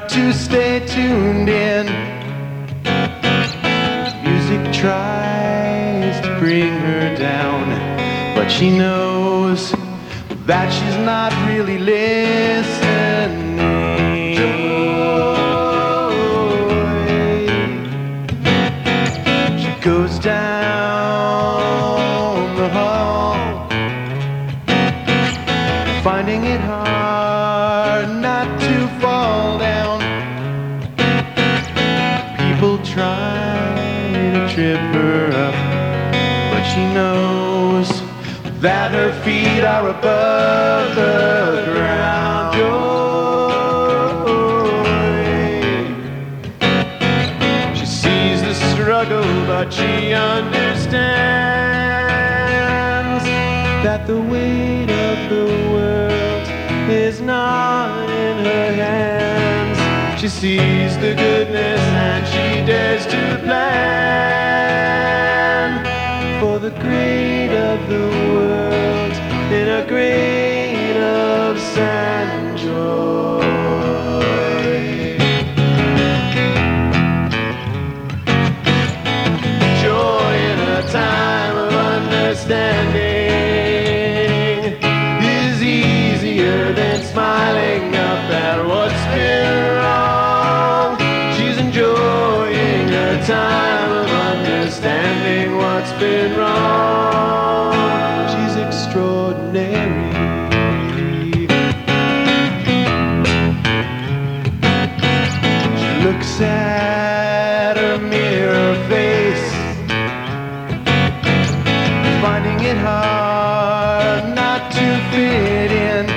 to stay tuned in. Music tries to bring her down, but she knows that she's not really listening. She goes down the hall, finding it hard not to fall down. People try to trip her up, but she knows that her feet are above the ground. She sees the struggle, but she understands that the weight of the world is not in her hands. She sees the goodness and she dares to plan for the great of the world in a grain of sand joy. Joy in a time of understanding is easier than smiling up at what's been wrong. She's enjoying her time of understanding what's been wrong. She's extraordinary. She looks at her mirror face, finding it hard not to fit in.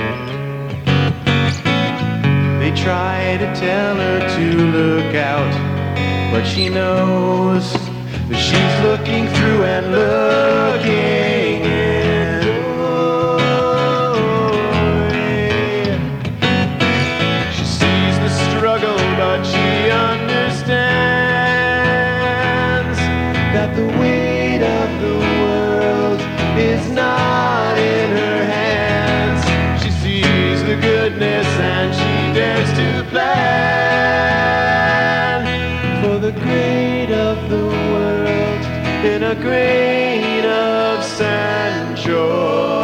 They try to tell her to look out, but she knows that she's looking through and looking in. She sees the struggle, but she understands that the weight of the world is not in her hands. She sees the goodness and she dares to plan for the great of the world in a grain of sand joy.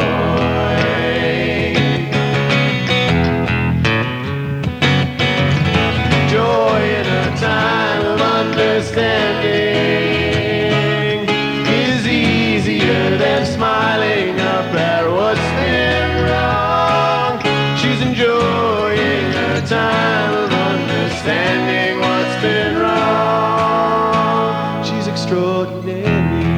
Joy in a time of understanding is easier than smiling up at what's been wrong. She's enjoying her time of understanding what's been wrong. She's extraordinary.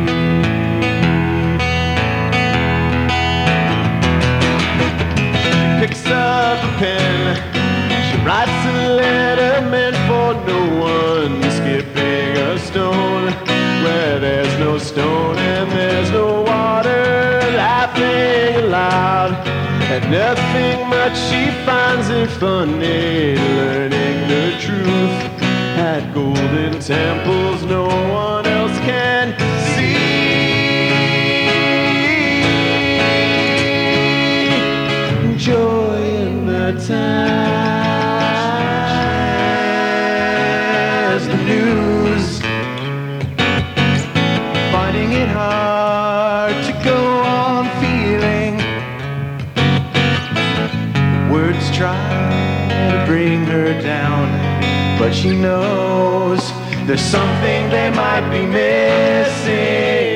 She picks up a pen, she writes a letter meant for no one, skipping a stone where there's no stone and there's no water, laughing aloud at nothing much. She finds it funny, learning the truth at golden temples no one else can see. Joy in the time, the news, finding it hard to go on feeling. Words try to bring her down, but she knows there's something they might be missing.